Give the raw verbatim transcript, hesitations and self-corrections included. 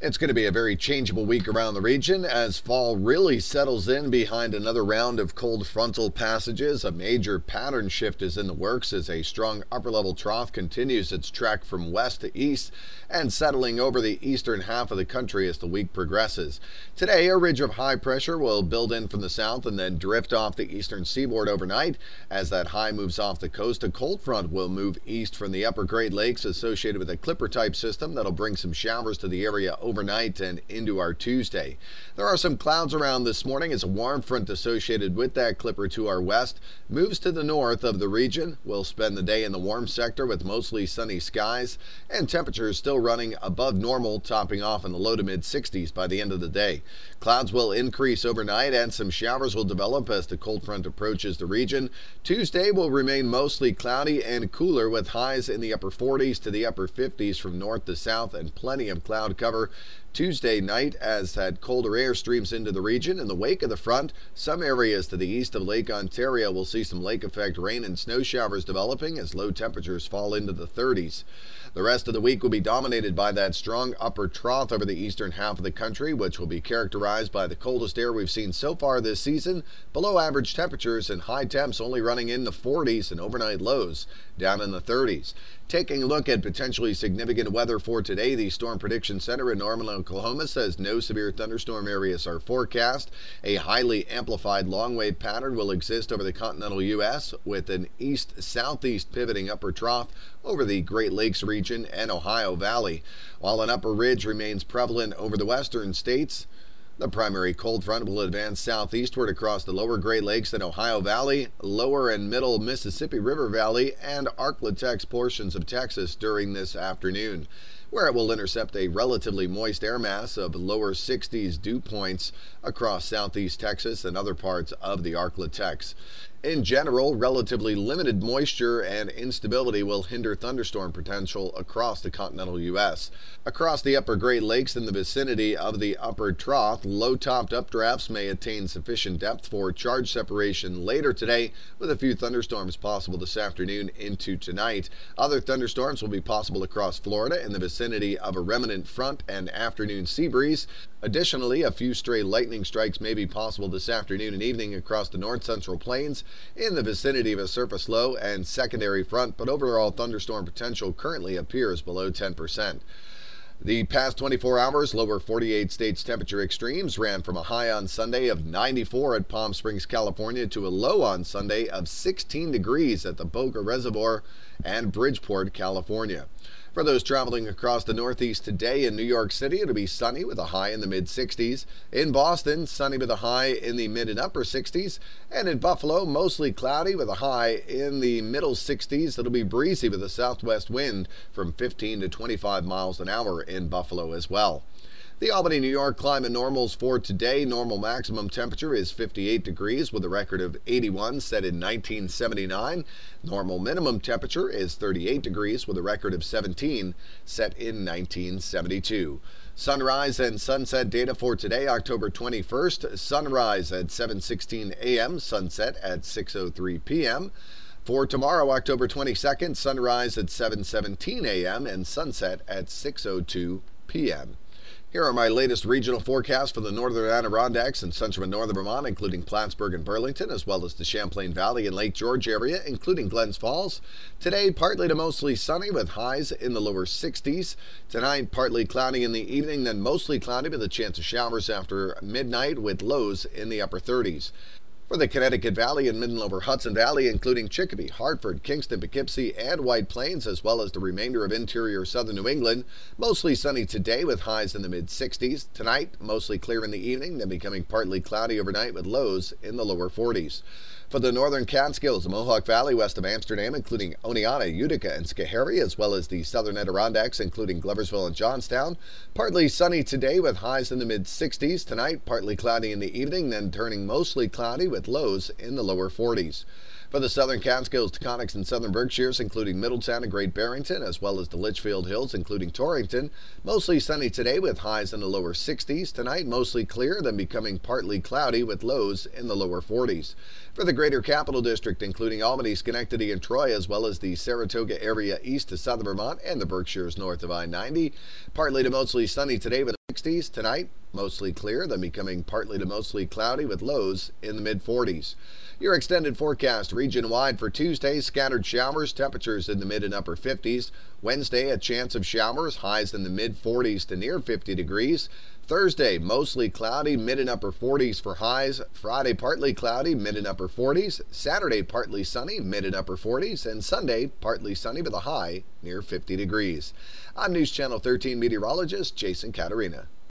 It's going to be a very changeable week around the region as fall really settles in behind another round of cold frontal passages. A major pattern shift is in the works as a strong upper-level trough continues its trek from west to east and settling over the eastern half of the country as the week progresses. Today, a ridge of high pressure will build in from the south and then drift off the eastern seaboard overnight. As that high moves off the coast, a cold front will move east from the upper Great Lakes associated with a Clipper-type system that'll bring some showers to the area overnight and into our Tuesday. There are some clouds around this morning as a warm front associated with that Clipper to our west moves to the north of the region. We'll spend the day in the warm sector with mostly sunny skies and temperatures still running above normal, topping off in the low to mid sixties by the end of the day. Clouds will increase overnight and some showers will develop as the cold front approaches the region. Tuesday will remain mostly cloudy and cooler with highs in the upper forties to the upper fifties from north to south and plenty of cloud cover Tuesday night as that colder air streams into the region. In the wake of the front, some areas to the east of Lake Ontario will see some lake effect rain and snow showers developing as low temperatures fall into the thirties. The rest of the week will be dominated by that strong upper trough over the eastern half of the country, which will be characterized by the coldest air we've seen so far this season, below average temperatures and high temps only running in the forties and overnight lows down in the thirties. Taking a look at potentially significant weather for today, the Storm Prediction Center in Norman, Oklahoma says no severe thunderstorm areas are forecast. A highly amplified long wave pattern will exist over the continental U S with an east-southeast pivoting upper trough over the Great Lakes region and Ohio Valley. While an upper ridge remains prevalent over the western states, the primary cold front will advance southeastward across the lower Great Lakes and Ohio Valley, lower and middle Mississippi River Valley, and Arklatex portions of Texas during this afternoon, where it will intercept a relatively moist air mass of lower sixties dew points across southeast Texas and other parts of the Arklatex. In general, relatively limited moisture and instability will hinder thunderstorm potential across the continental U S. Across the upper Great Lakes in the vicinity of the upper trough, low-topped updrafts may attain sufficient depth for charge separation later today, with a few thunderstorms possible this afternoon into tonight. Other thunderstorms will be possible across Florida in the vicinity of a remnant front and afternoon sea breeze. Additionally, a few stray lightning strikes may be possible this afternoon and evening across the north-central plains in the vicinity of a surface low and secondary front, but overall thunderstorm potential currently appears below ten percent. The past twenty-four hours, lower forty-eight states temperature extremes ran from a high on Sunday of ninety-four at Palm Springs, California, to a low on Sunday of sixteen degrees at the Boca Reservoir and Bridgeport, California. For those traveling across the Northeast today, in New York City, it'll be sunny with a high in the mid sixties. In Boston, sunny with a high in the mid and upper sixties. And in Buffalo, mostly cloudy with a high in the middle sixties. It'll be breezy with a southwest wind from fifteen to twenty-five miles an hour in Buffalo as well. The Albany, New York climate normals for today. Normal maximum temperature is fifty-eight degrees with a record of eighty-one set in nineteen seventy-nine. Normal minimum temperature is thirty-eight degrees with a record of seventeen set in nineteen seventy-two. Sunrise and sunset data for today, October twenty-first. Sunrise at seven sixteen a m, sunset at six oh three p m For tomorrow, October twenty-second, sunrise at seven seventeen a m and sunset at six oh two p m Here are my latest regional forecasts for the northern Adirondacks and central and northern Vermont, including Plattsburgh and Burlington, as well as the Champlain Valley and Lake George area, including Glens Falls. Today, partly to mostly sunny with highs in the lower sixties. Tonight, partly cloudy in the evening, then mostly cloudy with a chance of showers after midnight with lows in the upper thirties. For the Connecticut Valley and mid and lower Hudson Valley, including Chicopee, Hartford, Kingston, Poughkeepsie, and White Plains, as well as the remainder of interior southern New England, mostly sunny today with highs in the mid sixties. Tonight, mostly clear in the evening, then becoming partly cloudy overnight with lows in the lower forties. For the northern Catskills, the Mohawk Valley west of Amsterdam, including Oneonta, Utica, and Schoharie, as well as the southern Adirondacks, including Gloversville and Johnstown, partly sunny today with highs in the mid sixties. Tonight, partly cloudy in the evening, then turning mostly cloudy with lows in the lower forties. For the southern Catskills, Taconics, and southern Berkshires, including Middletown and Great Barrington, as well as the Litchfield Hills, including Torrington, mostly sunny today with highs in the lower sixties. Tonight, mostly clear, then becoming partly cloudy with lows in the lower forties. For the Greater Capital District, including Albany, Schenectady, and Troy, as well as the Saratoga area east to southern Vermont and the Berkshires north of I ninety, partly to mostly sunny today with sixties. Tonight, mostly clear, then becoming partly to mostly cloudy with lows in the mid forties. Your extended forecast region-wide for Tuesday, scattered showers, temperatures in the mid and upper fifties. Wednesday, a chance of showers, highs in the mid forties to near fifty degrees. Thursday, mostly cloudy, mid and upper forties for highs. Friday, partly cloudy, mid and upper forties. Saturday, partly sunny, mid and upper forties. And Sunday, partly sunny with a high near fifty degrees. I'm News Channel thirteen meteorologist Jason Caterina.